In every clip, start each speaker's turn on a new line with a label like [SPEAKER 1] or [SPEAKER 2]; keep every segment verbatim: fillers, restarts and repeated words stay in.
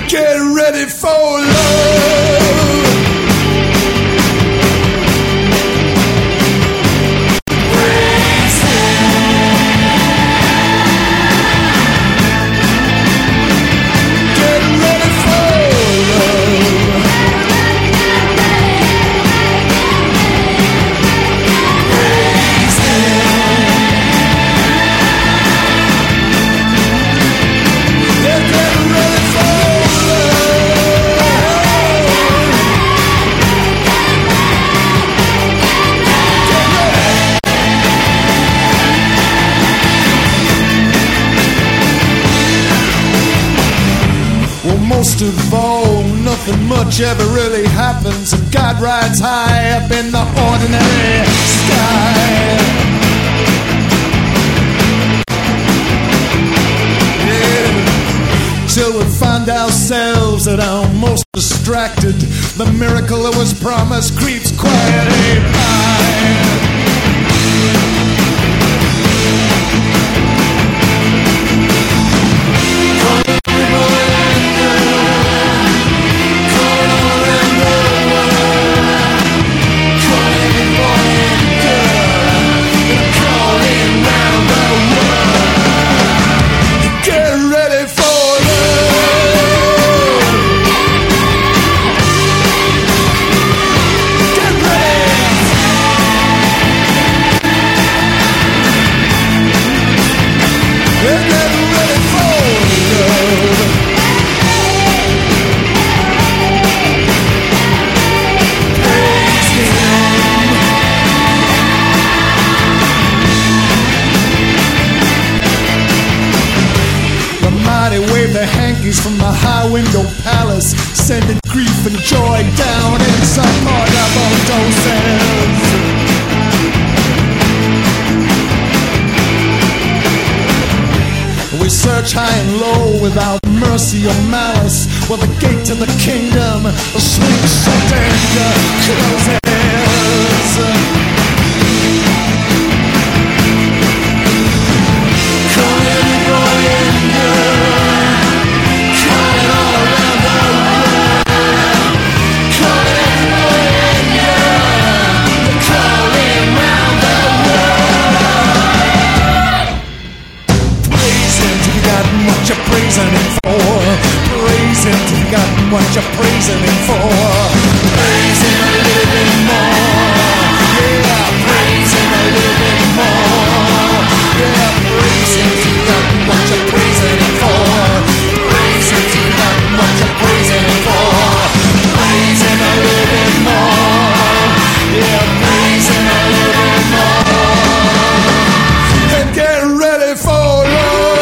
[SPEAKER 1] Get ready for love. Most of all, nothing much ever really happens, and God rides high up in the ordinary sky. Yeah. Till we find ourselves at our most distracted, the miracle that was promised creeps quietly by. Wave their hankies from the high window palace, sending grief and joy down inside portable doses. We search high and low without mercy or malice, while the gate to the kingdom swings shut and closes. What you're praising him for, praise him till you got what you're praising him for. Praise him a little bit more, yeah, praise him a little bit more, yeah, praise him till you got what you're praising him for. Praise him till you got what you're praising him for. Praise him a little bit more, yeah, praise him a little bit more. And get ready for love.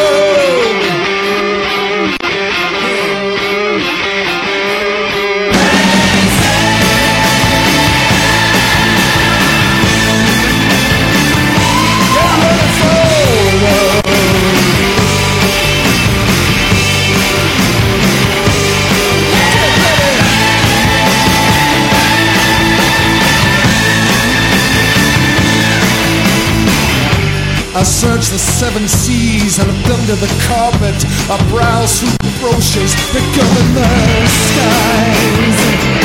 [SPEAKER 1] I search the seven seas and look under the carpet. Our brows through brochures that govern the skies.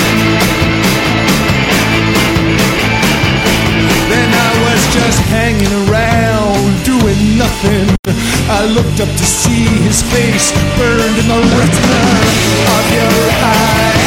[SPEAKER 1] Then I was just hanging around, doing nothing. I looked up to see his face burned in the retina of your eyes.